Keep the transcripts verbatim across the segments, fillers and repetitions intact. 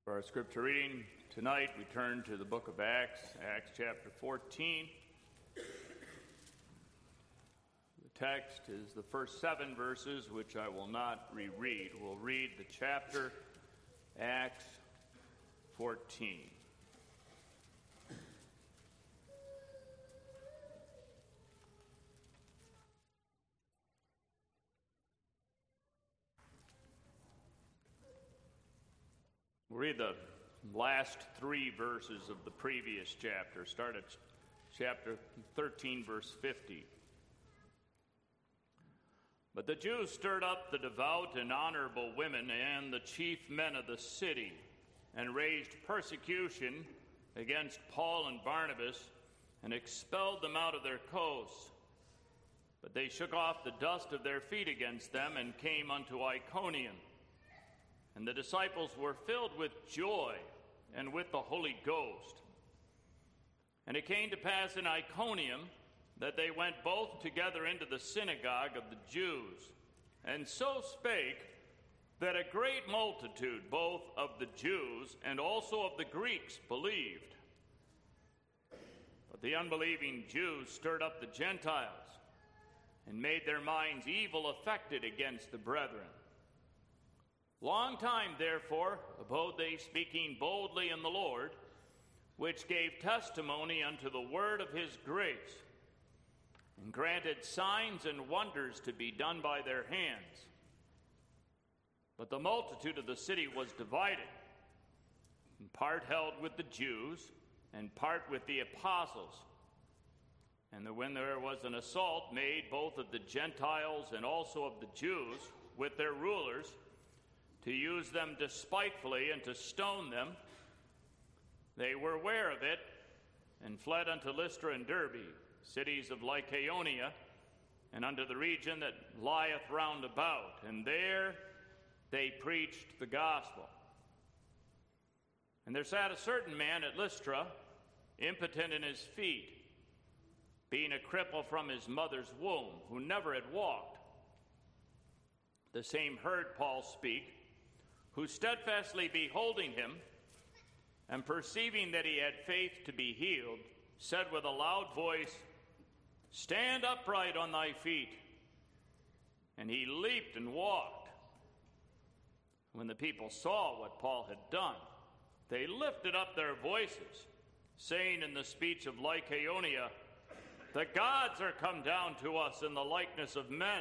For our scripture reading tonight, we turn to the book of Acts, Acts chapter fourteen. The text is the first seven verses, which I will not reread. We'll read the chapter, Acts fourteen. We'll read the last three verses of the previous chapter. Start at chapter thirteen, verse fifty. But the Jews stirred up the devout and honorable women and the chief men of the city, and raised persecution against Paul and Barnabas, and expelled them out of their coasts. But they shook off the dust of their feet against them, and came unto Iconium. And the disciples were filled with joy and with the Holy Ghost. And it came to pass in Iconium that they went both together into the synagogue of the Jews, and so spake that a great multitude, both of the Jews and also of the Greeks, believed. But the unbelieving Jews stirred up the Gentiles, and made their minds evil affected against the brethren. Long time, therefore, abode they speaking boldly in the Lord, which gave testimony unto the word of his grace, and granted signs and wonders to be done by their hands. But the multitude of the city was divided, and part held with the Jews, and part with the apostles. And when there was an assault made both of the Gentiles and also of the Jews with their rulers, to use them despitefully and to stone them, they were aware of it, and fled unto Lystra and Derbe, cities of Lycaonia, and unto the region that lieth round about, and there they preached the gospel. And there sat a certain man at Lystra, impotent in his feet, being a cripple from his mother's womb, who never had walked. The same heard Paul speak, who steadfastly beholding him, and perceiving that he had faith to be healed, said with a loud voice, Stand upright on thy feet. And he leaped and walked. When the people saw what Paul had done, they lifted up their voices, saying in the speech of Lycaonia, The gods are come down to us in the likeness of men.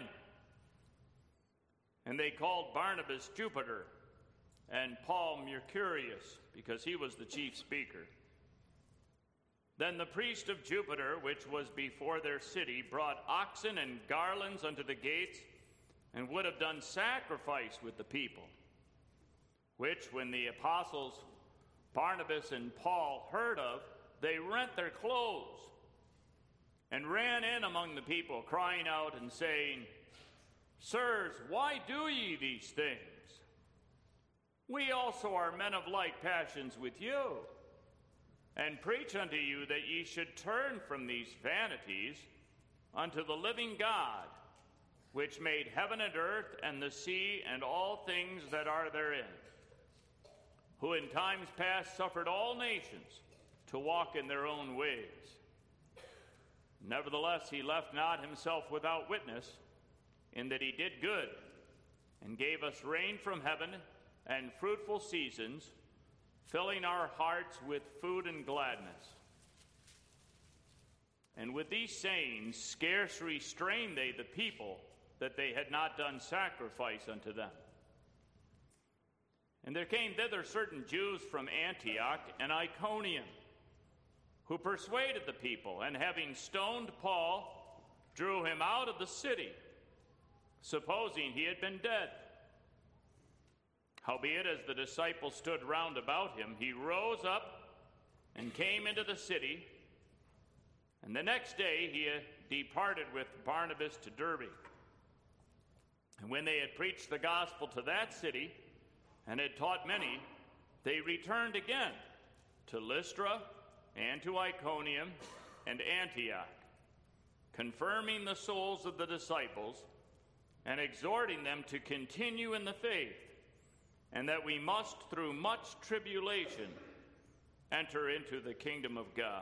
And they called Barnabas Jupiter, and Paul Mercurius, because he was the chief speaker. Then the priest of Jupiter, which was before their city, brought oxen and garlands unto the gates, and would have done sacrifice with the people. Which, when the apostles Barnabas and Paul heard of, they rent their clothes, and ran in among the people, crying out and saying, Sirs, why do ye these things? We also are men of like passions with you, and preach unto you that ye should turn from these vanities unto the living God, which made heaven and earth and the sea and all things that are therein, who in times past suffered all nations to walk in their own ways. Nevertheless, he left not himself without witness, in that he did good, and gave us rain from heaven, and fruitful seasons, filling our hearts with food and gladness. And with these sayings scarce restrained they the people, that they had not done sacrifice unto them. And there came thither certain Jews from Antioch and Iconium, who persuaded the people, and having stoned Paul, drew him out of the city, supposing he had been dead. Howbeit, as the disciples stood round about him, he rose up and came into the city, and the next day he departed with Barnabas to Derbe. And when they had preached the gospel to that city, and had taught many, they returned again to Lystra and to Iconium and Antioch, confirming the souls of the disciples, and exhorting them to continue in the faith, and that we must, through much tribulation, enter into the kingdom of God.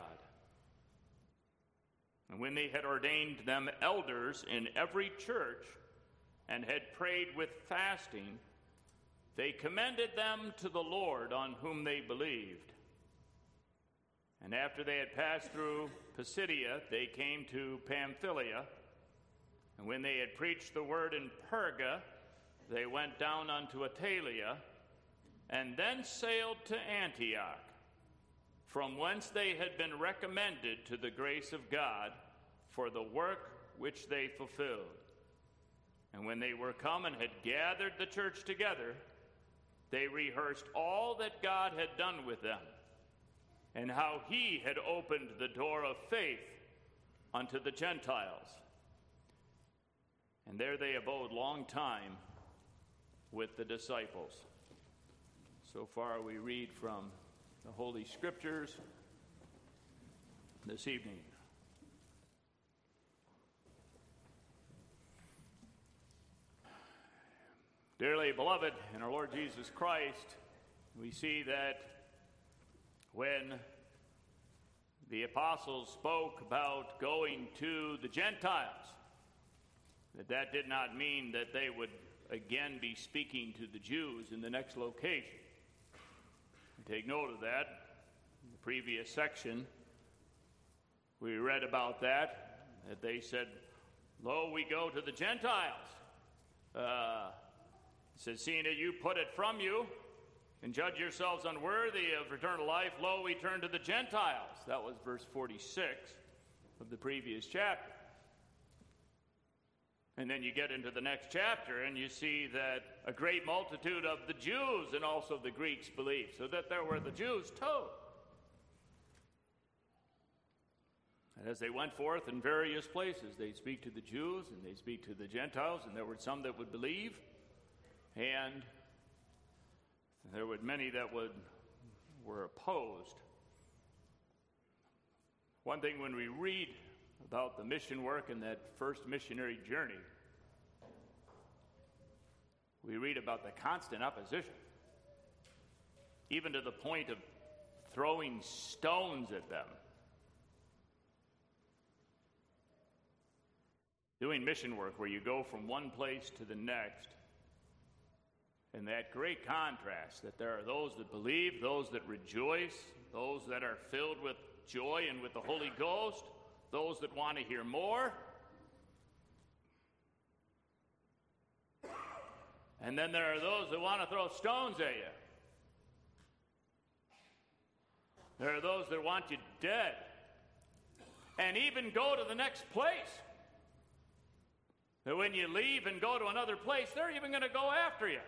And when they had ordained them elders in every church, and had prayed with fasting, they commended them to the Lord on whom they believed. And after they had passed through Pisidia, they came to Pamphylia. And when they had preached the word in Perga, they went down unto Attalia, and then sailed to Antioch, from whence they had been recommended to the grace of God for the work which they fulfilled. And when they were come and had gathered the church together, they rehearsed all that God had done with them, and how he had opened the door of faith unto the Gentiles. And there they abode long time with the disciples. So far we read from the Holy Scriptures this evening. Dearly beloved in our Lord Jesus Christ, we see that when the apostles spoke about going to the Gentiles, that that did not mean that they would again be speaking to the Jews in the next location. Take note of that. In the previous section, we read about that, that they said, "Lo, we go to the Gentiles." Uh, it says, "Seeing that you put it from you, and judge yourselves unworthy of eternal life, lo, we turn to the Gentiles." That was verse forty-six of the previous chapter. And then you get into the next chapter, and you see that a great multitude of the Jews and also the Greeks believed, so that there were the Jews too. And as they went forth in various places, they speak to the Jews and they speak to the Gentiles, and there were some that would believe, and there were many that would were opposed. One thing when we read about the mission work and that first missionary journey, we read about the constant opposition, even to the point of throwing stones at them. Doing mission work where you go from one place to the next, and that great contrast that there are those that believe, those that rejoice, those that are filled with joy and with the Holy Ghost, those that want to hear more. And then there are those that want to throw stones at you. There are those that want you dead and even go to the next place. That when you leave and go to another place, they're even going to go after you.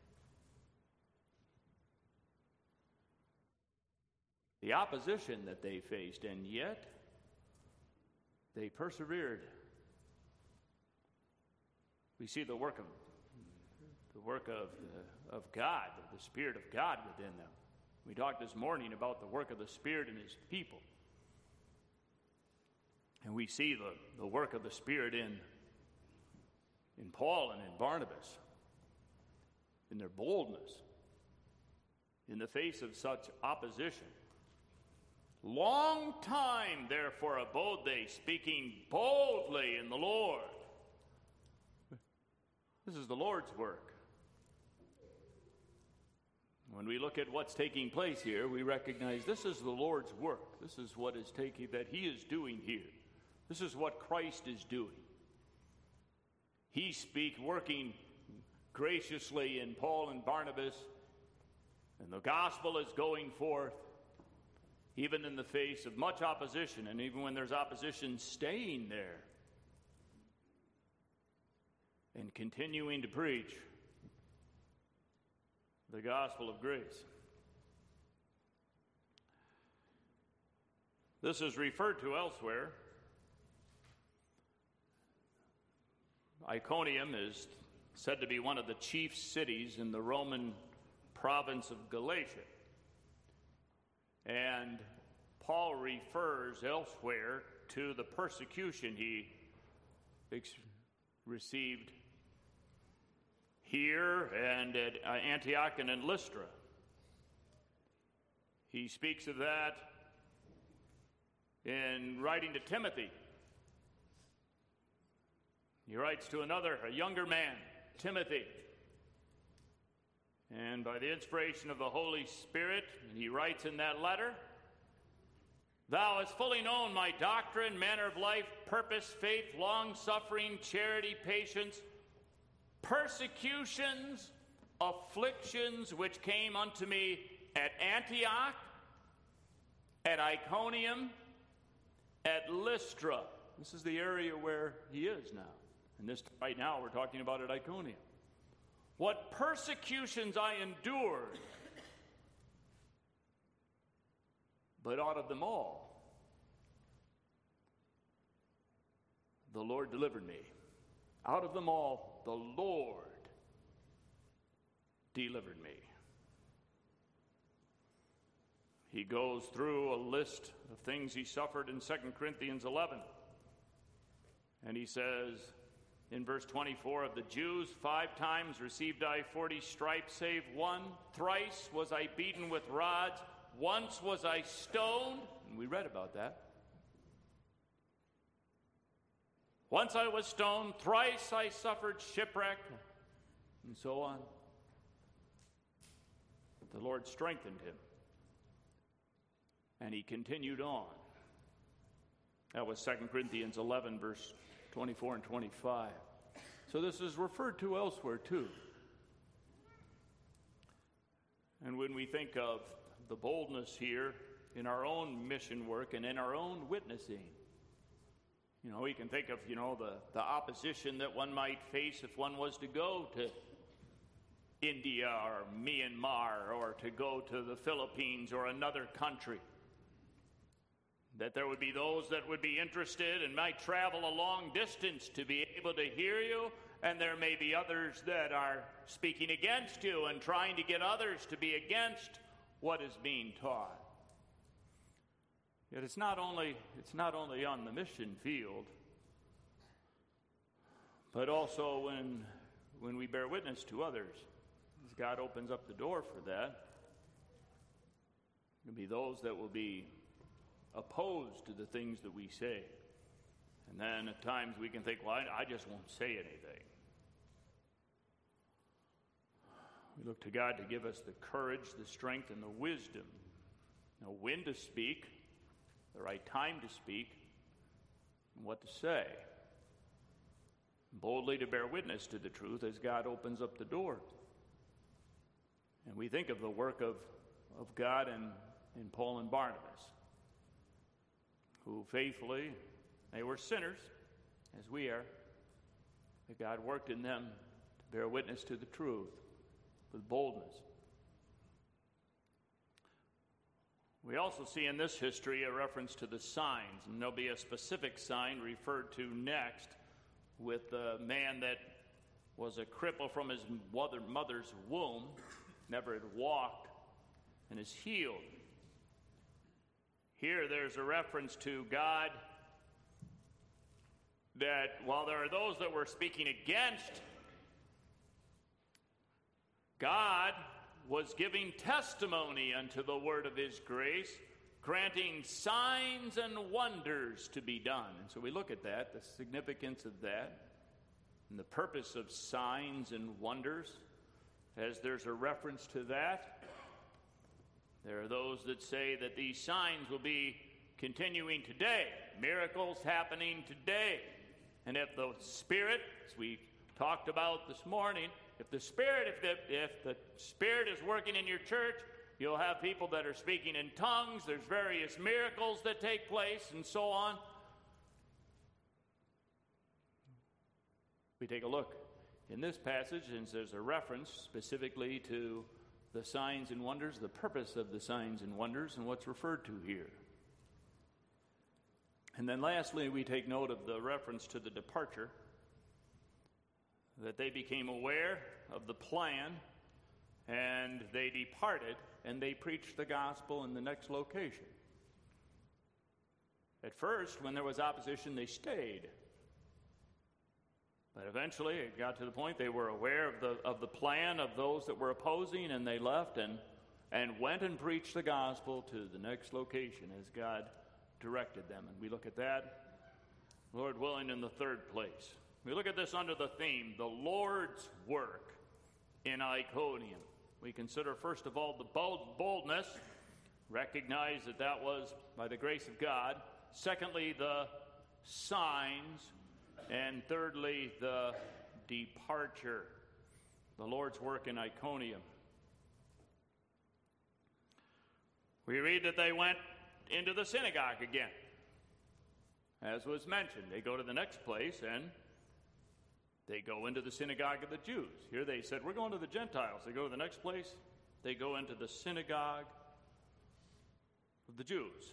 The opposition that they faced, and yet they persevered. We see the work of the work of the, of God, the Spirit of God within them. We talked this morning about the work of the Spirit in His people, and we see the, the work of the Spirit in in Paul and in Barnabas, in their boldness, in the face of such opposition. Long time, therefore, abode they, speaking boldly in the Lord. This is the Lord's work. When we look at what's taking place here, we recognize this is the Lord's work. This is what is taking, that He is doing here. This is what Christ is doing. He speak, working graciously in Paul and Barnabas, and the gospel is going forth, even in the face of much opposition, and even when there's opposition, staying there and continuing to preach the gospel of grace. This is referred to elsewhere. Iconium is said to be one of the chief cities in the Roman province of Galatia. And Paul refers elsewhere to the persecution he ex- received here and at uh, Antioch and in Lystra. He speaks of that in writing to Timothy. He writes to another, a younger man, Timothy. And by the inspiration of the Holy Spirit, he writes in that letter, "Thou hast fully known my doctrine, manner of life, purpose, faith, long-suffering, charity, patience, persecutions, afflictions which came unto me at Antioch, at Iconium, at Lystra." This is the area where he is now. And this right now we're talking about at Iconium. "What persecutions I endured, but out of them all the Lord delivered me." Out of them all, the Lord delivered me. He goes through a list of things he suffered in Second Corinthians eleven. And he says in verse twenty-four, "Of the Jews five times received I forty stripes, save one. Thrice was I beaten with rods. Once was I stoned." And we read about that. "Once I was stoned, thrice I suffered shipwreck," and so on. But the Lord strengthened him, and he continued on. That was Second Corinthians eleven, verse twenty-four and twenty-five. So this is referred to elsewhere too. And when we think of the boldness here in our own mission work and in our own witnessing, you know, we can think of, you know, the, the opposition that one might face if one was to go to India or Myanmar or to go to the Philippines or another country. That there would be those that would be interested and might travel a long distance to be able to hear you, and there may be others that are speaking against you and trying to get others to be against what is being taught. Yet it's not only it's not only on the mission field, but also when when we bear witness to others. As God opens up the door for that, there'll be those that will be opposed to the things that we say. And then at times we can think, well, I, I just won't say anything. We look to God to give us the courage, the strength, and the wisdom. Know when to speak, the right time to speak, and what to say. Boldly to bear witness to the truth as God opens up the door. And we think of the work of, of God in, in Paul and Barnabas, who faithfully, they were sinners, as we are, but God worked in them to bear witness to the truth with boldness. We also see in this history a reference to the signs, and there'll be a specific sign referred to next with the man that was a cripple from his mother's womb, never had walked, and is healed. Here there's a reference to God that while there are those that were speaking against, God was giving testimony unto the word of his grace, granting signs and wonders to be done. And so we look at that, the significance of that, and the purpose of signs and wonders, as there's a reference to that. There are those that say that these signs will be continuing today, miracles happening today. And if the Spirit, as we talked about this morning, if the Spirit, if the, if the Spirit is working in your church, you'll have people that are speaking in tongues, there's various miracles that take place, and so on. We take a look in this passage, and there's a reference specifically to the signs and wonders, the purpose of the signs and wonders, and what's referred to here. And then lastly, we take note of the reference to the departure, that they became aware of the plan, and they departed, and they preached the gospel in the next location. At first, when there was opposition, they stayed. But eventually it got to the point they were aware of the of the plan of those that were opposing, and they left and and went and preached the gospel to the next location as God directed them. And we look at that, Lord willing, in the third place. We look at this under the theme, the Lord's work in Iconium. We consider, first of all, the bold, boldness, recognize that that was by the grace of God. Secondly, the signs. And thirdly, the departure, the Lord's work in Iconium. We read that they went into the synagogue again. As was mentioned, they go to the next place and they go into the synagogue of the Jews. Here they said, we're going to the Gentiles. They go to the next place, they go into the synagogue of the Jews.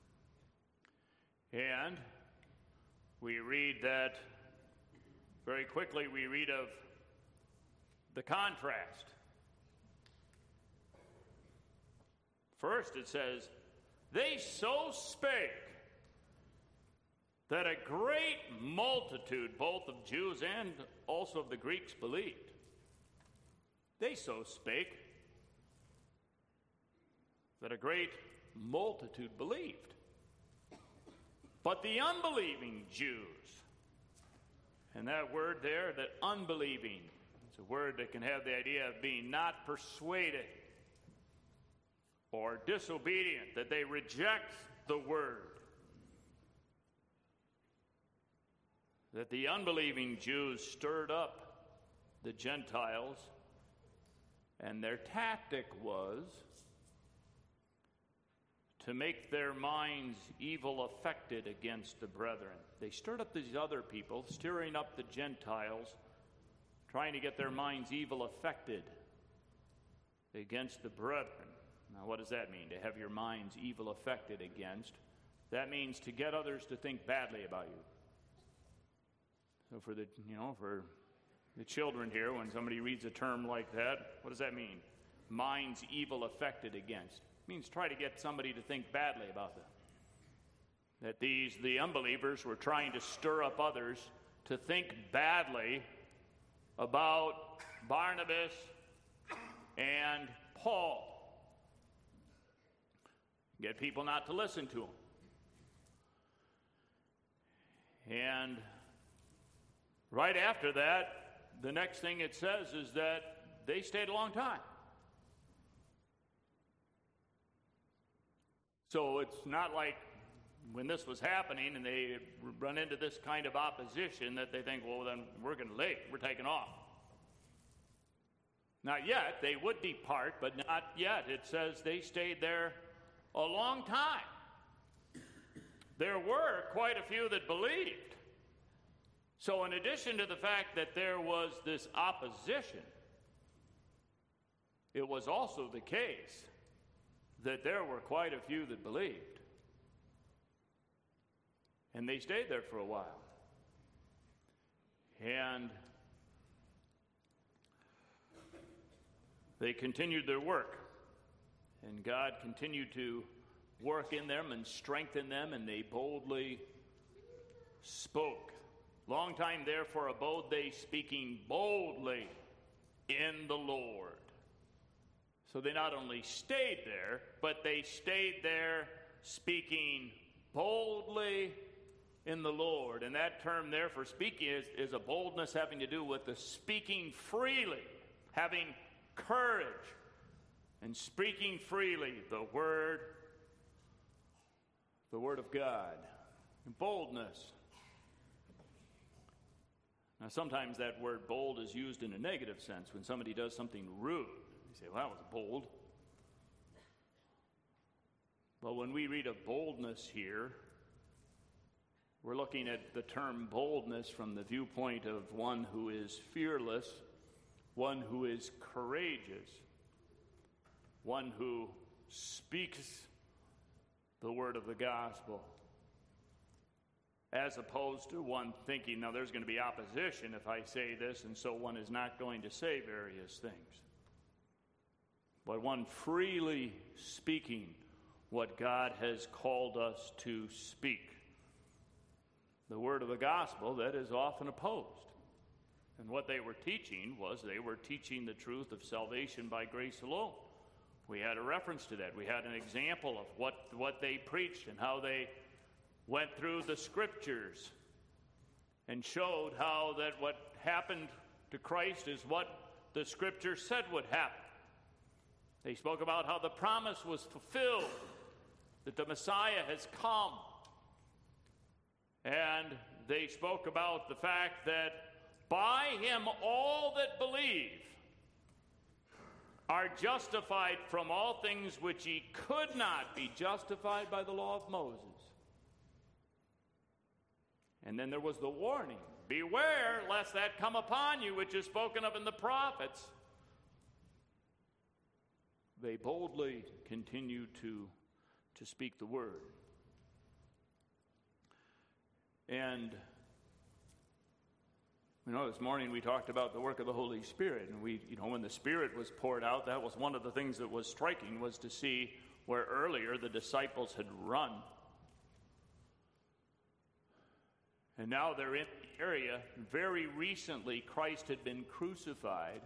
And we read that, very quickly we read of the contrast. First it says, they so spake that a great multitude, both of Jews and also of the Greeks, believed. They so spake that a great multitude believed. But the unbelieving Jews, and that word there, that unbelieving, it's a word that can have the idea of being not persuaded or disobedient, that they reject the word. That the unbelieving Jews stirred up the Gentiles, and their tactic was to make their minds evil affected against the brethren. They stirred up these other people, stirring up the Gentiles, trying to get their minds evil affected against the brethren. Now, what does that mean, to have your minds evil affected against? That means to get others to think badly about you. So for the, you know, for the children here, when somebody reads a term like that, what does that mean? Minds evil affected against. It means try to get somebody to think badly about them. That these, the unbelievers, were trying to stir up others to think badly about Barnabas and Paul. Get people not to listen to them. And right after that, the next thing it says is that they stayed a long time. So it's not like when this was happening and they run into this kind of opposition that they think, well, then we're going to leave. We're taking off. Not yet. They would depart, but not yet. It says they stayed there a long time. There were quite a few that believed. So in addition to the fact that there was this opposition, it was also the case that there were quite a few that believed. And they stayed there for a while. And they continued their work. And God continued to work in them and strengthen them, and they boldly spoke. Long time therefore abode they, speaking boldly in the Lord. So they not only stayed there, but they stayed there speaking boldly in the Lord. And that term there for speaking is, is a boldness having to do with the speaking freely, having courage, and speaking freely the word, the word of God. And boldness. Now, sometimes that word bold is used in a negative sense when somebody does something rude. You say, well, that was bold. Well, when we read of boldness here, we're looking at the term boldness from the viewpoint of one who is fearless, one who is courageous, one who speaks the word of the gospel, as opposed to one thinking, now there's going to be opposition if I say this, and so one is not going to say various things. But one freely speaking what God has called us to speak. The word of the gospel that is often opposed. And what they were teaching was they were teaching the truth of salvation by grace alone. We had a reference to that. We had an example of what, what they preached and how they went through the Scriptures and showed how that what happened to Christ is what the Scripture said would happen. They spoke about how the promise was fulfilled, that the Messiah has come. And they spoke about the fact that by him all that believe are justified from all things which ye could not be justified by the law of Moses. And then there was the warning, beware lest that come upon you which is spoken of in the prophets. They boldly continue to, to speak the word. And you know, this morning we talked about the work of the Holy Spirit, and we, you know, when the Spirit was poured out, that was one of the things that was striking, was to see where earlier the disciples had run. And now they're in the area. Very recently, Christ had been crucified.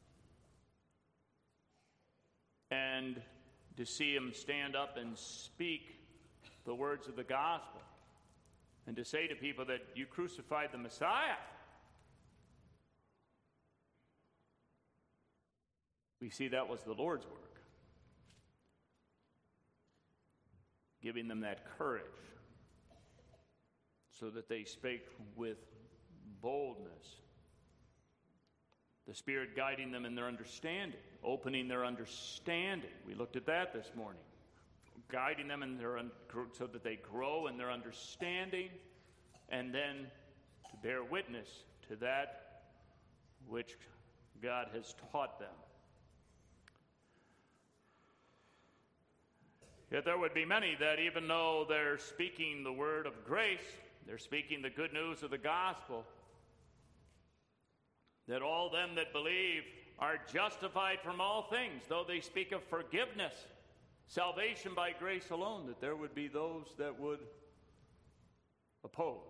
And to see him stand up and speak the words of the gospel, and to say to people that you crucified the Messiah. We see that was the Lord's work, giving them that courage so that they spake with boldness. The Spirit guiding them in their understanding, opening their understanding. We looked at that this morning. Guiding them in their un- so that they grow in their understanding, and then to bear witness to that which God has taught them. Yet there would be many that, even though they're speaking the word of grace, they're speaking the good news of the gospel, that all them that believe are justified from all things, though they speak of forgiveness, salvation by grace alone, that there would be those that would oppose.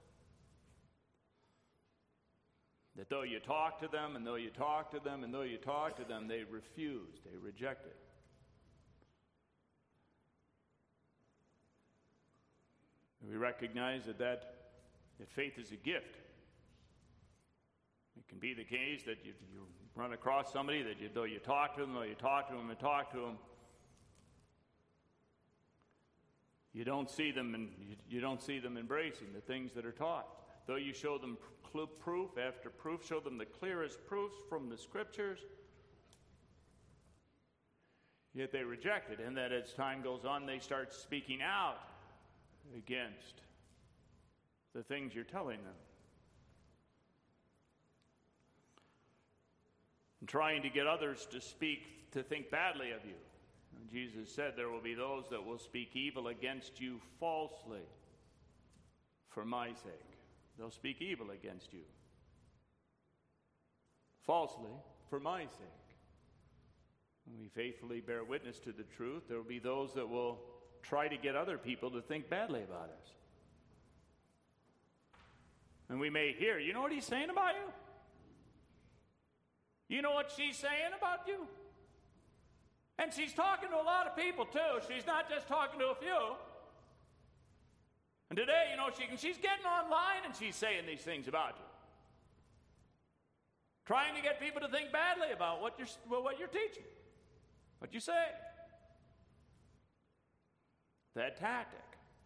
That though you talk to them, and though you talk to them, and though you talk to them, they refuse, they reject it. We recognize that, that that faith is a gift. It can be the case that you, you run across somebody that you, though you talk to them, though you talk to them and talk to them, you don't see them, and you, you don't see them embracing the things that are taught. Though you show them cl- proof after proof, show them the clearest proofs from the Scriptures, yet they reject it. And that as time goes on, they start speaking out against the things you're telling them. And trying to get others to speak, to think badly of you. And Jesus said there will be those that will speak evil against you falsely for my sake. They'll speak evil against you falsely for my sake. When we faithfully bear witness to the truth, there will be those that will try to get other people to think badly about us. And we may hear, you know what he's saying about you? You know what she's saying about you? And she's talking to a lot of people too. She's not just talking to a few. And today, you know, she can, she's getting online and she's saying these things about you. Trying to get people to think badly about what you're, well, what you're teaching, what you say. That tactic.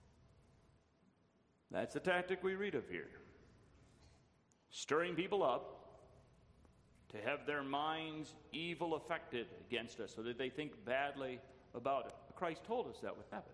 That's the tactic we read of here. Stirring people up to have their minds evil affected against us so that they think badly about it. Christ told us that would happen.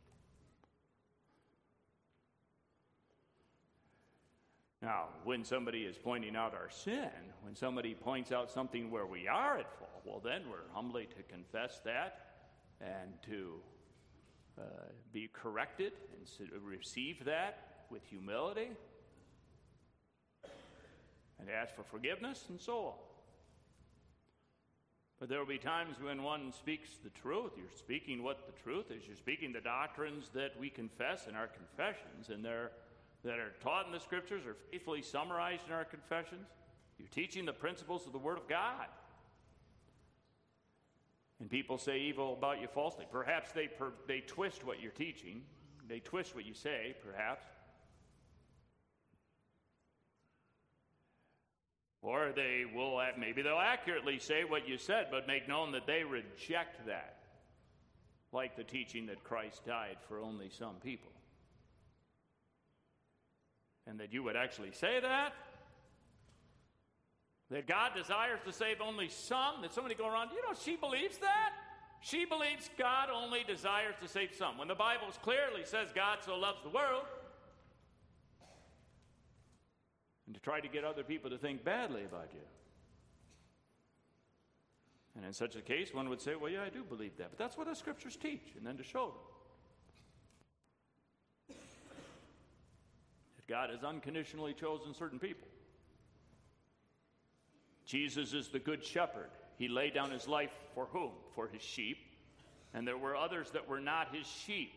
Now, when somebody is pointing out our sin, when somebody points out something where we are at fault, well, then we're humbly to confess that and to uh, be corrected and receive that with humility and ask for forgiveness and so on. But there will be times when one speaks the truth. You're speaking what the truth is. You're speaking the doctrines that we confess in our confessions, and they're that are taught in the Scriptures are faithfully summarized in our confessions. You're teaching the principles of the Word of God. And people say evil about you falsely. Perhaps they, per, they twist what you're teaching. They twist what you say, perhaps. Or they will, maybe they'll accurately say what you said, but make known that they reject that. Like the teaching that Christ died for only some people. And that you would actually say that? That God desires to save only some? That somebody go around, you know, she believes that? She believes God only desires to save some. When the Bible clearly says God so loves the world, and to try to get other people to think badly about you. And in such a case, one would say, well, yeah, I do believe that. But that's what the Scriptures teach, and then to show them. That God has unconditionally chosen certain people. Jesus is the good shepherd. He laid down his life for whom? For his sheep. And there were others that were not his sheep,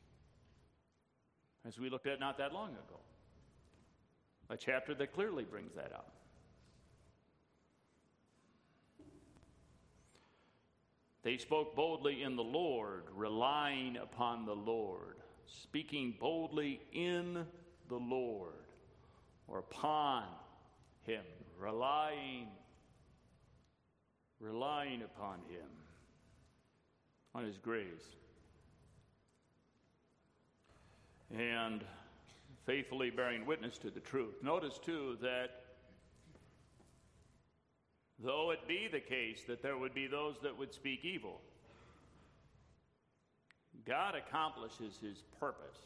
as we looked at not that long ago. A chapter that clearly brings that out. They spoke boldly in the Lord, relying upon the Lord, speaking boldly in the Lord, or upon him, relying, relying upon him, on his grace. And faithfully bearing witness to the truth. Notice, too, that though it be the case that there would be those that would speak evil, God accomplishes his purpose.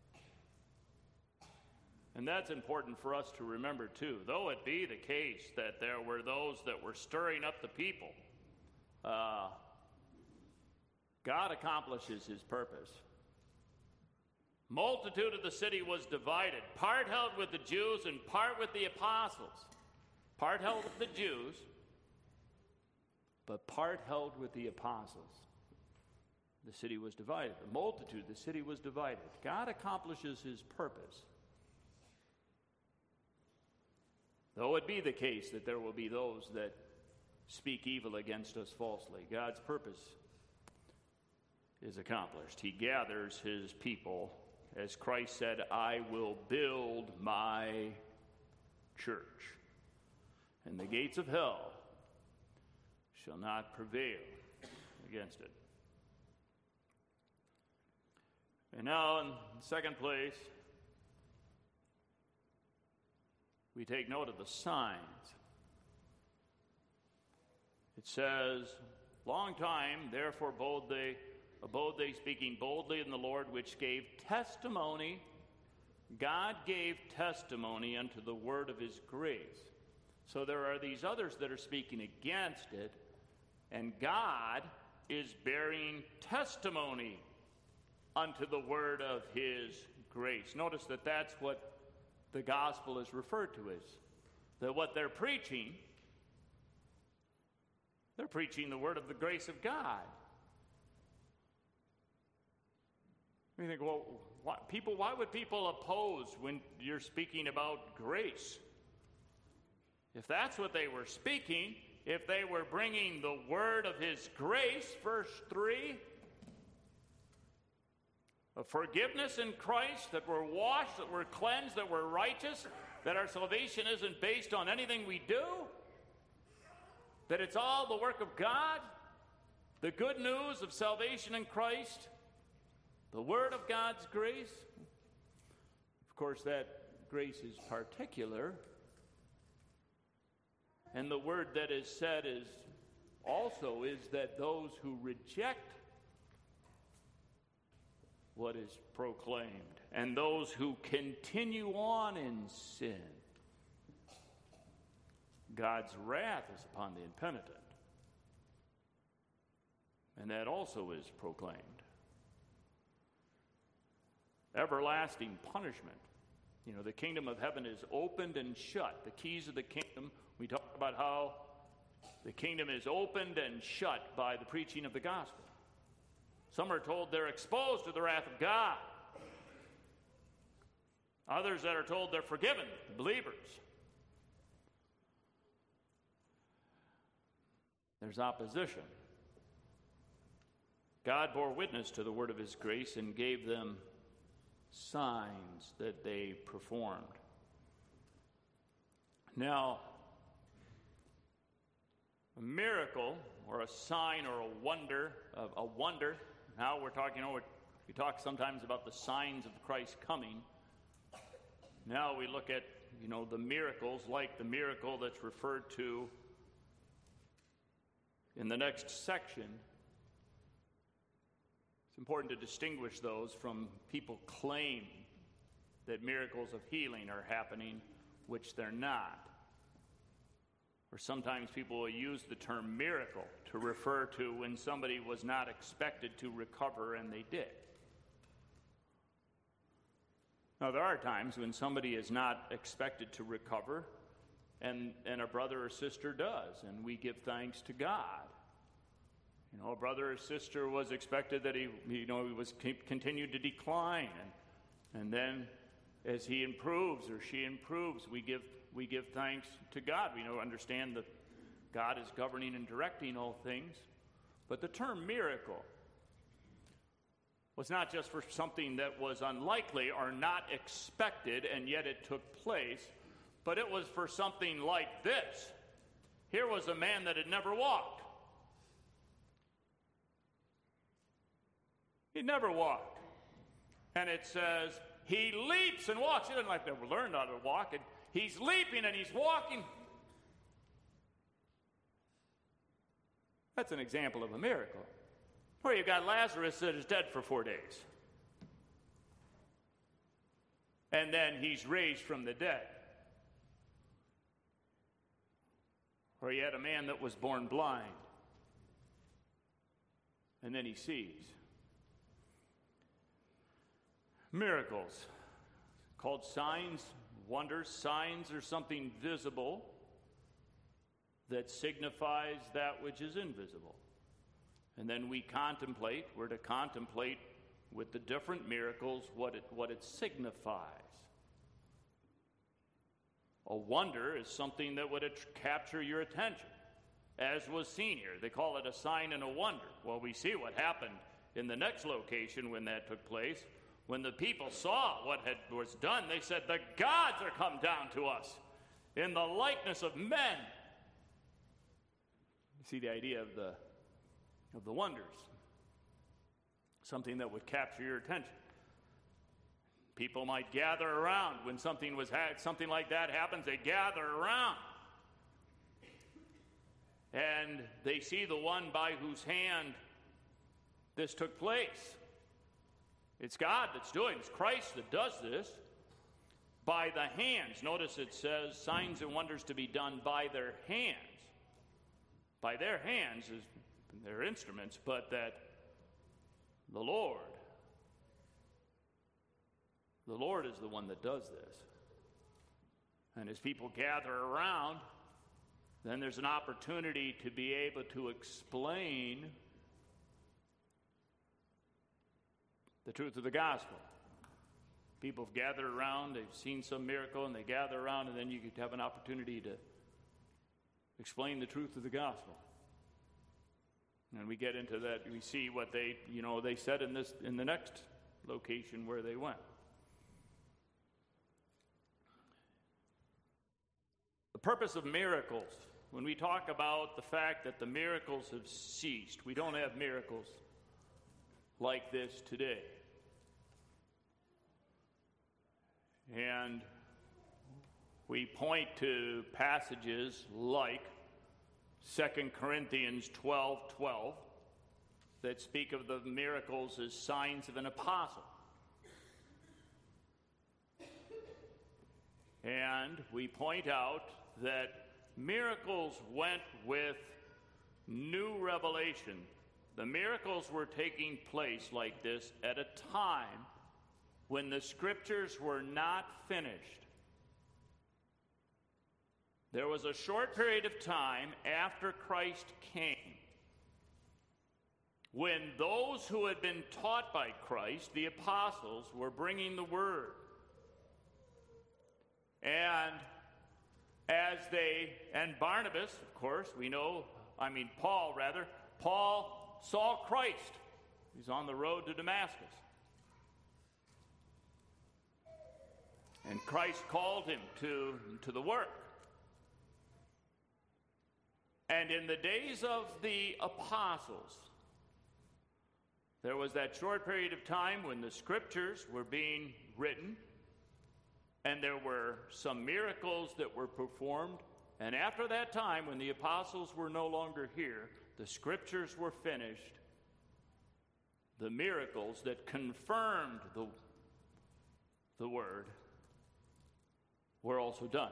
And that's important for us to remember, too. Though it be the case that there were those that were stirring up the people, uh, God accomplishes his purpose. Multitude of the city was divided, part held with the Jews and part with the apostles. Part held with the Jews, but part held with the apostles. The city was divided. The multitude, the city was divided. God accomplishes his purpose. Though it be the case that there will be those that speak evil against us falsely, God's purpose is accomplished. He gathers his people. As Christ said, I will build my church, and the gates of hell shall not prevail against it. And now, in second place, we take note of the signs. It says, long time, therefore, bold they abode they speaking boldly in the Lord, which gave testimony. God gave testimony unto the word of his grace. So there are these others that are speaking against it, and God is bearing testimony unto the word of his grace. Notice that that's what the gospel is referred to as. That what they're preaching, they're preaching the word of the grace of God. You think, well, why, people, why would people oppose when you're speaking about grace? If that's what they were speaking, if they were bringing the word of his grace, verse three, of forgiveness in Christ, that we're washed, that we're cleansed, that we're righteous, that our salvation isn't based on anything we do, that it's all the work of God, the good news of salvation in Christ, the word of God's grace. Of course, that grace is particular. And the word that is said is also is that those who reject what is proclaimed, and those who continue on in sin, God's wrath is upon the impenitent. And that also is proclaimed. Everlasting punishment. You know, the kingdom of heaven is opened and shut. The keys of the kingdom, we talk about how the kingdom is opened and shut by the preaching of the gospel. Some are told they're exposed to the wrath of God. Others that are told they're forgiven, believers. there's opposition. God bore witness to the word of his grace and gave them signs that they performed. Now, a miracle or a sign or a wonder, a wonder, now we're talking, you know, we talk sometimes about the signs of Christ coming. Now we look at, you know, the miracles, like the miracle that's referred to in the next section. It's important to distinguish those from people claiming that miracles of healing are happening, which they're not. Or sometimes people will use the term miracle to refer to when somebody was not expected to recover and they did. Now, there are times when somebody is not expected to recover and, and a brother or sister does, and we give thanks to God. You know, a brother or sister was expected that he, you know, he was continued to decline, and and then as he improves or she improves, we give we give thanks to God. We know understand that God is governing and directing all things, but the term miracle was not just for something that was unlikely or not expected, and yet it took place, but it was for something like this. Here was a man that had never walked. He never walked. And it says, he leaps and walks. He doesn't like to learn how to walk. And he's leaping and he's walking. That's an example of a miracle. Or you've got Lazarus that is dead for four days. And then he's raised from the dead. Or you had a man that was born blind. And then he sees. Miracles, called signs, wonders. Signs are something visible that signifies that which is invisible. And then we contemplate, we're to contemplate with the different miracles what it, what it signifies. A wonder is something that would at- capture your attention, as was seen here. They call it a sign and a wonder. Well, we see what happened in the next location when that took place. When the people saw what had, was done, they said, the gods are come down to us in the likeness of men. You see the idea of the, of the wonders. Something that would capture your attention. People might gather around when something, was ha- something like that happens. They gather around. And they see the one by whose hand this took place. It's God that's doing it. It's Christ that does this by the hands. Notice it says signs and wonders to be done by their hands. By their hands is their instruments, but that the Lord, the Lord is the one that does this. And as people gather around, then there's an opportunity to be able to explain the truth of the gospel. People have gathered around, they've seen some miracle, and they gather around, and then you have an opportunity to explain the truth of the gospel. And we get into that, we see what they, you know, they said in this in the next location where they went. The purpose of miracles, when we talk about the fact that the miracles have ceased, we don't have miracles like this today. And we point to passages like Second Corinthians twelve twelve that speak of the miracles as signs of an apostle. And we point out that miracles went with new revelation. The miracles were taking place like this at a time when the scriptures were not finished. There was a short period of time after Christ came when those who had been taught by Christ, the apostles, were bringing the word. And as they, and Barnabas, of course, we know I mean Paul rather, Paul saw Christ. He's on the road to Damascus. And Christ called him to, to the work. And in the days of the apostles, there was that short period of time when the scriptures were being written, and there were some miracles that were performed. And after that time, when the apostles were no longer here, the scriptures were finished. The miracles that confirmed the, the word were also done.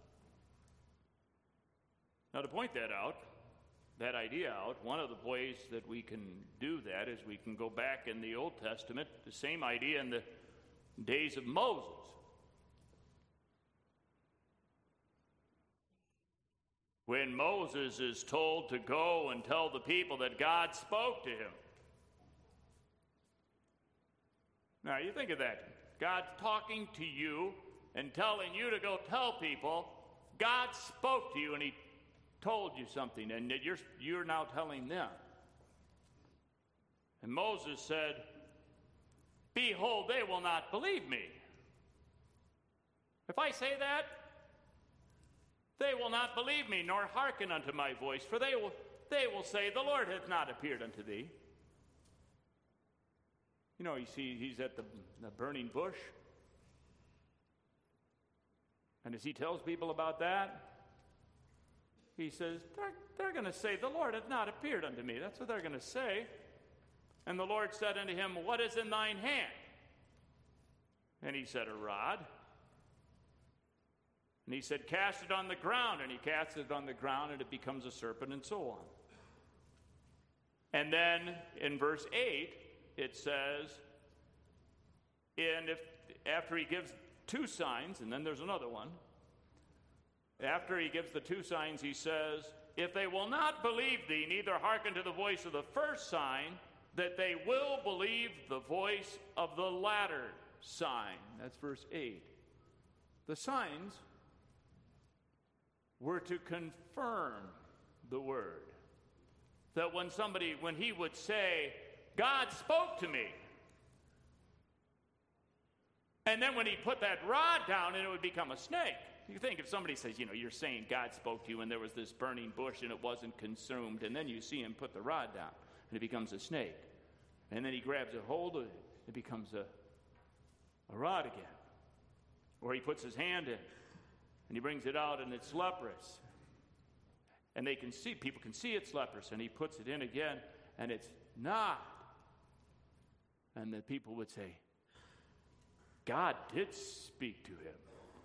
Now, to point that out, that idea out, one of the ways that we can do that is we can go back in the Old Testament, the same idea in the days of Moses. When Moses is told to go and tell the people that God spoke to him. Now, you think of that. God's talking to you and telling you to go tell people God spoke to you and he told you something, and that you're, you're now telling them. And Moses said, behold, they will not believe me. If I say that, they will not believe me, nor hearken unto my voice, for they will, they will say, the Lord hath not appeared unto thee. You know, you see, he's at the, the burning bush. And as he tells people about that, he says, they're, they're going to say, the Lord hath not appeared unto me. That's what they're going to say. And the Lord said unto him, what is in thine hand? And he said, a rod. And he said, cast it on the ground. And he cast it on the ground, and it becomes a serpent, and so on. And then in verse eight, it says, and if after he gives two signs, and then there's another one. After he gives the two signs, he says, if they will not believe thee, neither hearken to the voice of the first sign, that they will believe the voice of the latter sign. That's verse eight. The signs were to confirm the word. That when somebody, when he would say, God spoke to me, and then when he put that rod down, and it would become a snake. You think if somebody says, you know, you're saying God spoke to you and there was this burning bush and it wasn't consumed, and then you see him put the rod down and it becomes a snake. And then he grabs a hold of it, it becomes a, a rod again. Or he puts his hand in and he brings it out and it's leprous. And they can see, people can see it's leprous, and he puts it in again and it's not. And the people would say, God did speak to him.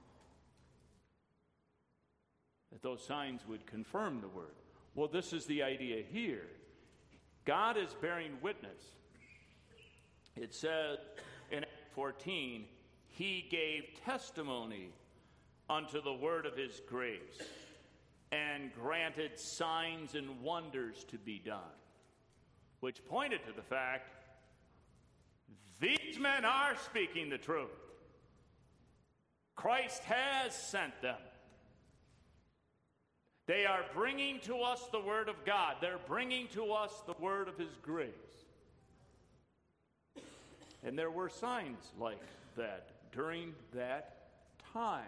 That those signs would confirm the word. Well, this is the idea here. God is bearing witness. It said in fourteen, he gave testimony unto the word of his grace and granted signs and wonders to be done, which pointed to the fact these men are speaking the truth. Christ has sent them. They are bringing to us the word of God. They're bringing to us the word of his grace. And there were signs like that during that time.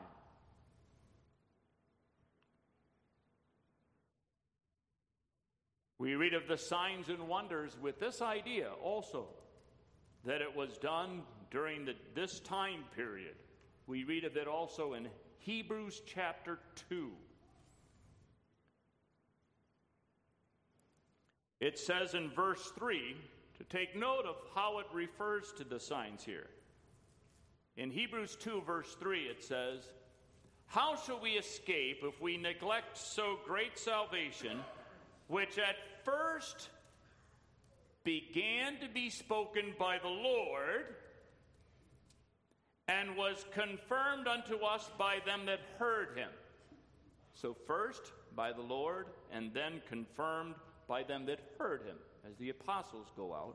We read of the signs and wonders with this idea also, that it was done during the, this time period. We read of it also in Hebrews chapter two. It says in verse three, to take note of how it refers to the signs here. In Hebrews two, verse three, it says, how shall we escape if we neglect so great salvation, which at first began to be spoken by the Lord, and was confirmed unto us by them that heard him? So first by the Lord, and then confirmed by them that heard him, as the apostles go out.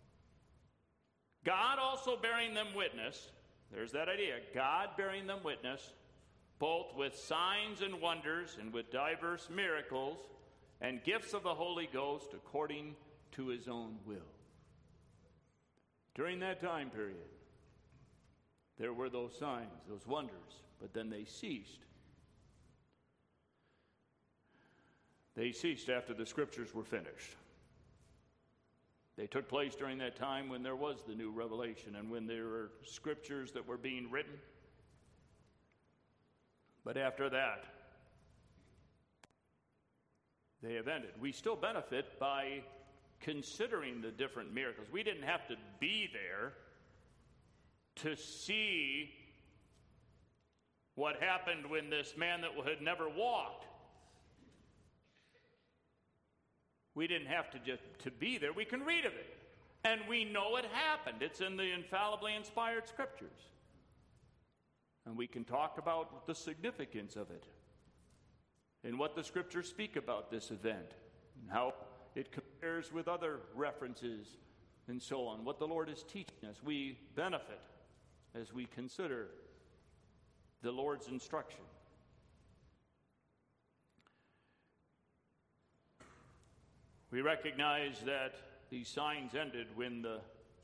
God also bearing them witness, there's that idea, God bearing them witness, both with signs and wonders and with diverse miracles and gifts of the Holy Ghost according to his own will. During that time period, there were those signs, those wonders, but then they ceased. They ceased after the scriptures were finished. They took place during that time when there was the new revelation and when there were scriptures that were being written. But after that, they have ended. We still benefit by considering the different miracles. We didn't have to be there to see what happened when this man that had never walked. We didn't have to just to be there. We can read of it. And we know it happened. It's in the infallibly inspired scriptures. And we can talk about the significance of it and what the scriptures speak about this event and how it compares with other references and so on, what the Lord is teaching us. We benefit as we consider the Lord's instruction. We recognize that these signs ended when the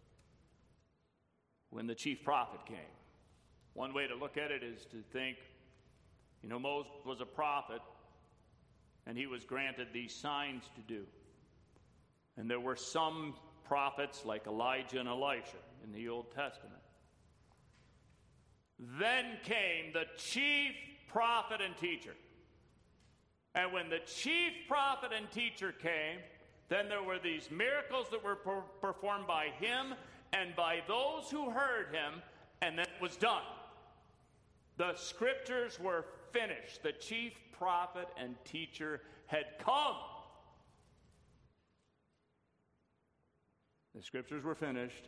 when the chief prophet came. One way to look at it is to think, you know, Moses was a prophet, and he was granted these signs to do. And there were some prophets like Elijah and Elisha in the Old Testament. Then came the chief prophet and teacher. And when the chief prophet and teacher came, then there were these miracles that were per- performed by him and by those who heard him, and then it was done. The scriptures were finished. The chief prophet and teacher had come. The scriptures were finished,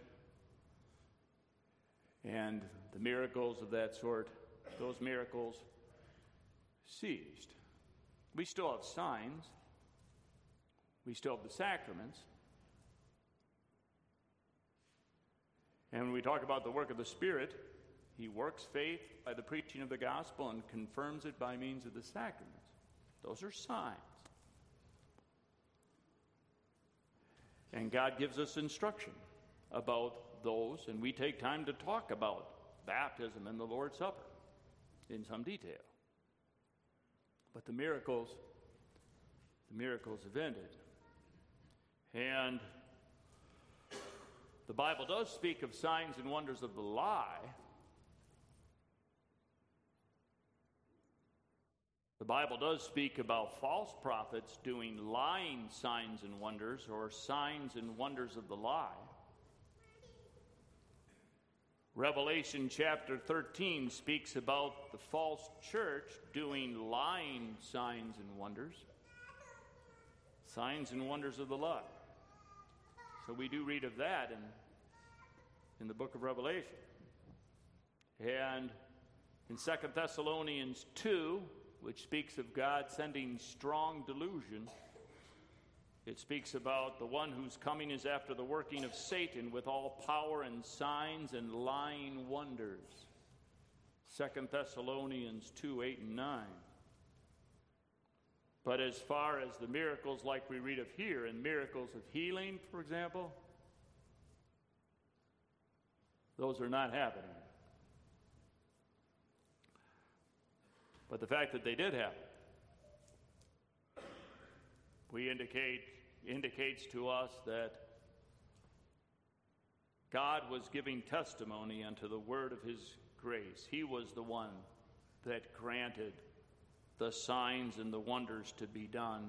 and the miracles of that sort, those miracles ceased. We still have signs. We still have the sacraments. And when we talk about the work of the Spirit, he works faith by the preaching of the gospel and confirms it by means of the sacraments. Those are signs. And God gives us instruction about those, and we take time to talk about baptism and the Lord's Supper in some detail. But the miracles, the miracles have ended. And the Bible does speak of signs and wonders of the lie. The Bible does speak about false prophets doing lying signs and wonders, or signs and wonders of the lie. Revelation chapter thirteen speaks about the false church doing lying signs and wonders. Signs and wonders of the lie. So we do read of that in, in the book of Revelation. And in Second Thessalonians two, which speaks of God sending strong delusion, it speaks about the one whose coming is after the working of Satan with all power and signs and lying wonders. Second Thessalonians two, eight and nine. But as far as the miracles like we read of here, and miracles of healing, for example, those are not happening. But the fact that they did happen, we indicate indicates to us that God was giving testimony unto the word of his grace. He was the one that granted the signs and the wonders to be done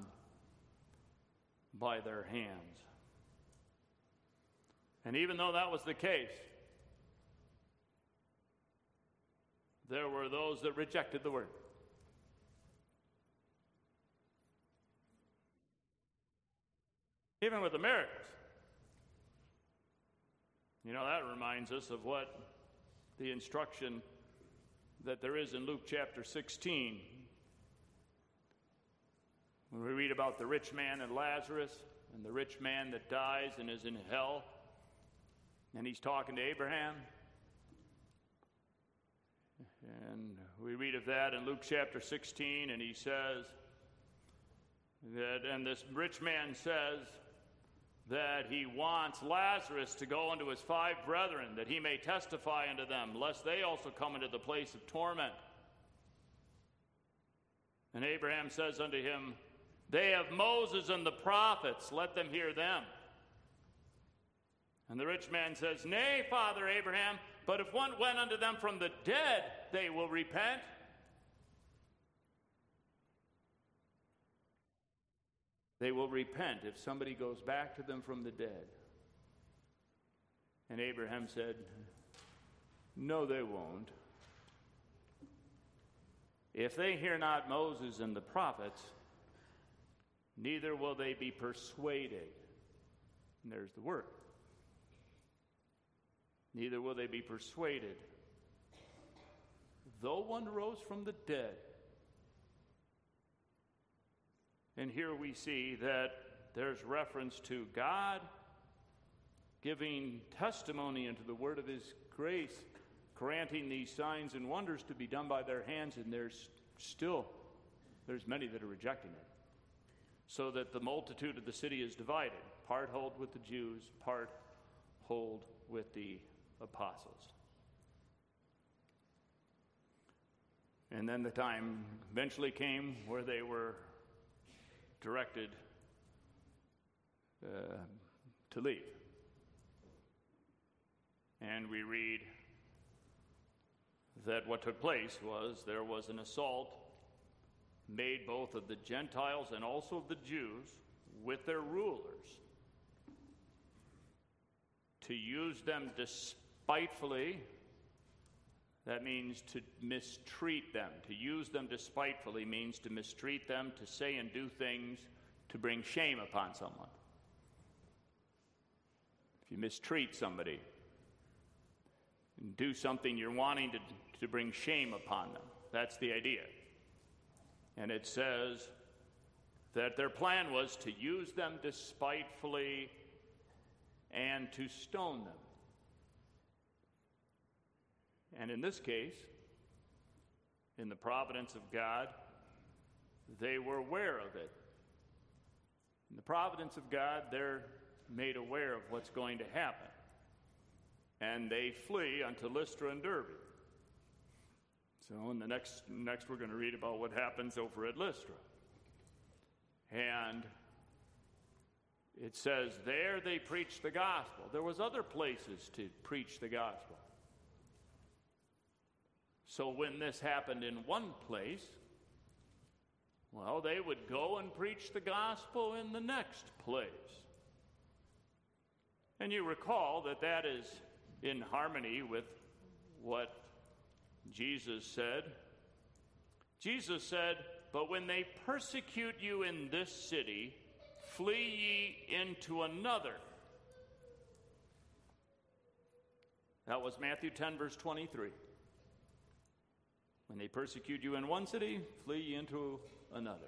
by their hands. And even though that was the case, there were those that rejected the word. Even with the miracles. You know, that reminds us of what the instruction that there is in Luke chapter sixteen. When we read about the rich man and Lazarus, and the rich man that dies and is in hell, and he's talking to Abraham. And we read of that in Luke chapter sixteen, and he says, That, and this rich man says that he wants Lazarus to go unto his five brethren, that he may testify unto them, lest they also come into the place of torment. And Abraham says unto him, They have Moses and the prophets, let them hear them. And the rich man says, Nay, Father Abraham, but if one went unto them from the dead, they will repent. They will repent if somebody goes back to them from the dead. And Abraham said, No, they won't. If they hear not Moses and the prophets, neither will they be persuaded. And there's the word. Neither will they be persuaded, though one rose from the dead. And here we see that there's reference to God giving testimony into the word of his grace, granting these signs and wonders to be done by their hands, and there's still, there's many that are rejecting it. So that the multitude of the city is divided. Part hold with the Jews, part hold with the apostles. And then the time eventually came where they were directed uh, to leave. And we read that what took place was there was an assault made both of the Gentiles and also of the Jews with their rulers to use them despitefully. That means to mistreat them. To use them despitefully means to mistreat them, to say and do things to bring shame upon someone. If you mistreat somebody and do something you're wanting to, to bring shame upon them, that's the idea. And it says that their plan was to use them despitefully and to stone them. And in this case, in the providence of God, they were aware of it. In the providence of God, they're made aware of what's going to happen. And they flee unto Lystra and Derbe. So in the next, next we're going to read about what happens over at Lystra. And it says there they preached the gospel. There was other places to preach the gospel. So when this happened in one place, well, they would go and preach the gospel in the next place. And you recall that that is in harmony with what Jesus said. Jesus said, But when they persecute you in this city, flee ye into another. That was Matthew ten, verse twenty-three. When they persecute you in one city, flee ye into another.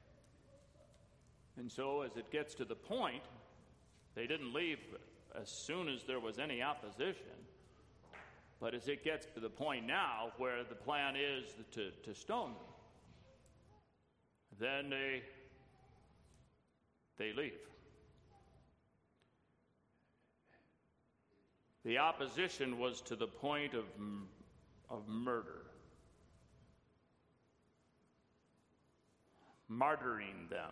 And so as it gets to the point, they didn't leave as soon as there was any opposition. But as it gets to the point now where the plan is to, to stone them, then they, they leave. The opposition was to the point of, of murder. Martyring them.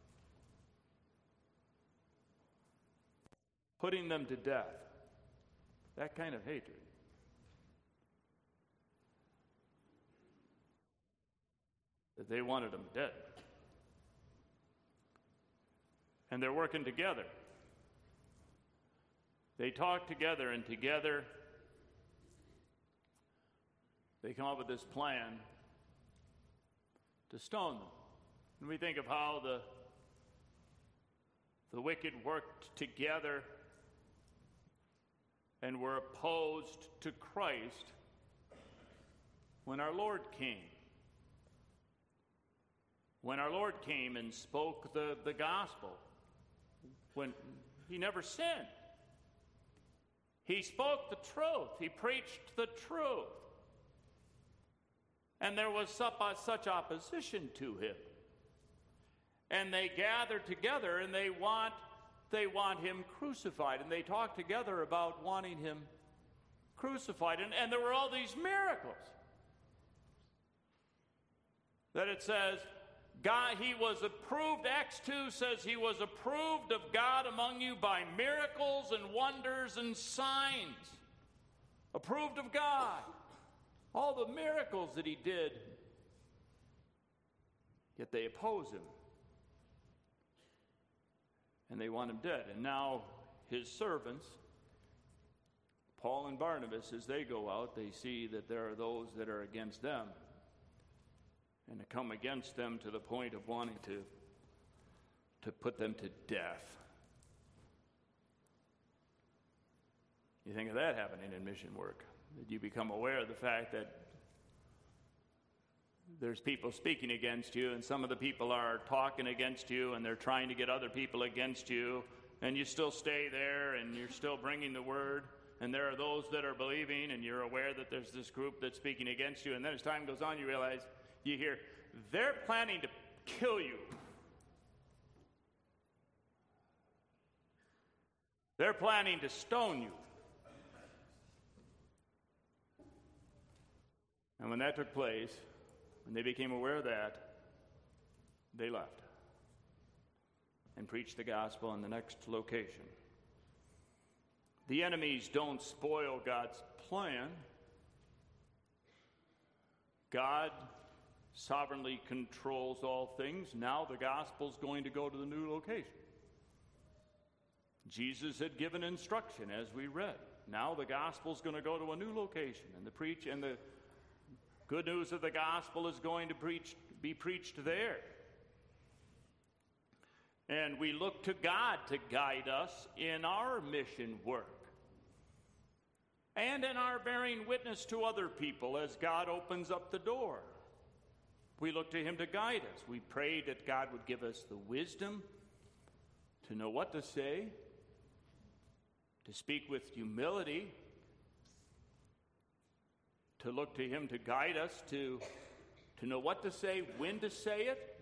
Putting them to death. That kind of hatred. That they wanted them dead. And they're working together. They talk together, and together they come up with this plan to stone them. And we think of how the, the wicked worked together and were opposed to Christ when our Lord came. When our Lord came and spoke the, the gospel, when he never sinned. He spoke the truth. He preached the truth. And there was such opposition to him. And they gather together and they want, they want him crucified. And they talk together about wanting him crucified. And, and there were all these miracles. That it says, God, he was approved, Acts two says he was approved of God among you by miracles and wonders and signs. Approved of God. All the miracles that he did. Yet they oppose him. And they want him dead. And now his servants, Paul and Barnabas, as they go out, they see that there are those that are against them. And to come against them to the point of wanting to, to put them to death. You think of that happening in mission work. That you become aware of the fact that there's people speaking against you, and some of the people are talking against you, and they're trying to get other people against you, and you still stay there, and you're still bringing the word, and there are those that are believing, and you're aware that there's this group that's speaking against you, and then as time goes on, you realize, you hear, they're planning to kill you. They're planning to stone you. And when that took place, when they became aware of that, they left and preached the gospel in the next location. The enemies don't spoil God's plan. God sovereignly controls all things. Now the gospel's going to go to the new location. Jesus had given instruction as we read. Now the gospel's going to go to a new location, and the preach and the good news of the gospel is going to preach, be preached there. And we look to God to guide us in our mission work and in our bearing witness to other people as God opens up the door. We look to him to guide us. We pray that God would give us the wisdom to know what to say, to speak with humility, to look to him to guide us, to, to know what to say, when to say it,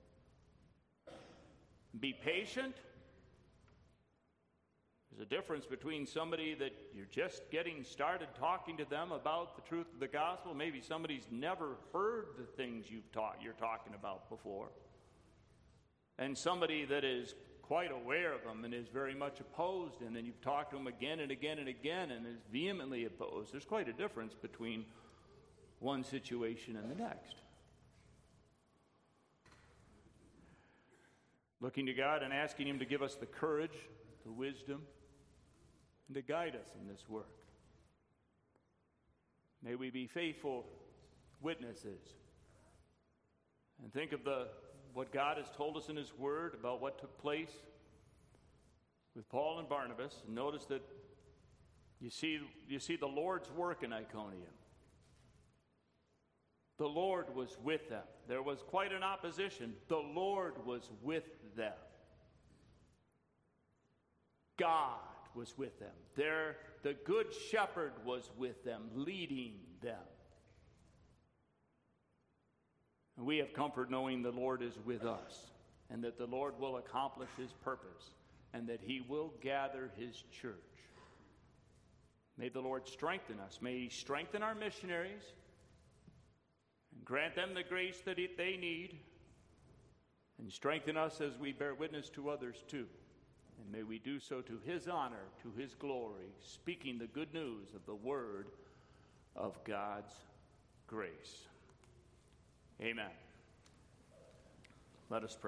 be patient. There's a difference between somebody that you're just getting started talking to them about the truth of the gospel. Maybe somebody's never heard the things you've taught, you're talking about before. And somebody that is quite aware of them and is very much opposed, and then you've talked to them again and again and again and is vehemently opposed. There's quite a difference between one situation and the next. Looking to God and asking him to give us the courage, the wisdom, and to guide us in this work. May we be faithful witnesses and think of the what God has told us in his word about what took place with Paul and Barnabas. And notice that you see, you see the Lord's work in Iconium. The Lord was with them. There was quite an opposition. The Lord was with them. God was with them. There, the good shepherd was with them, leading them. And we have comfort knowing the Lord is with us, and that the Lord will accomplish his purpose, and that he will gather his church. May the Lord strengthen us. May he strengthen our missionaries and grant them the grace that they need, and strengthen us as we bear witness to others too. And may we do so to his honor, to his glory, speaking the good news of the word of God's grace. Amen. Let us pray.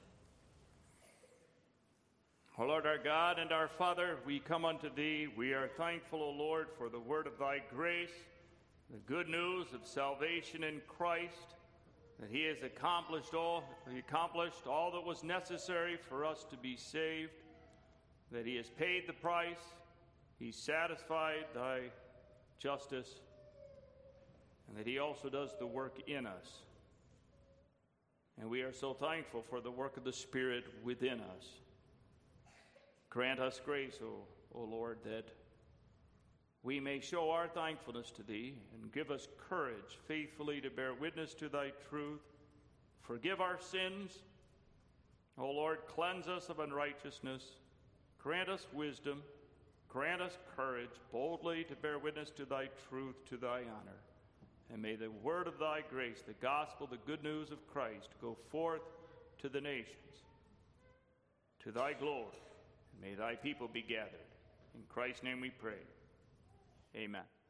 O Lord our God and our Father, we come unto thee. We are thankful, O Lord, for the word of thy grace, the good news of salvation in Christ, that he has accomplished all, he accomplished all that was necessary for us to be saved, that he has paid the price, he satisfied thy justice, and that he also does the work in us. And we are so thankful for the work of the Spirit within us. Grant us grace, O, O Lord, that we may show our thankfulness to thee, and give us courage faithfully to bear witness to thy truth. Forgive our sins, O Lord, cleanse us of unrighteousness, grant us wisdom, grant us courage boldly to bear witness to thy truth, to thy honor. And may the word of thy grace, the gospel, the good news of Christ, go forth to the nations, to thy glory. And may thy people be gathered. In Christ's name we pray. Amen.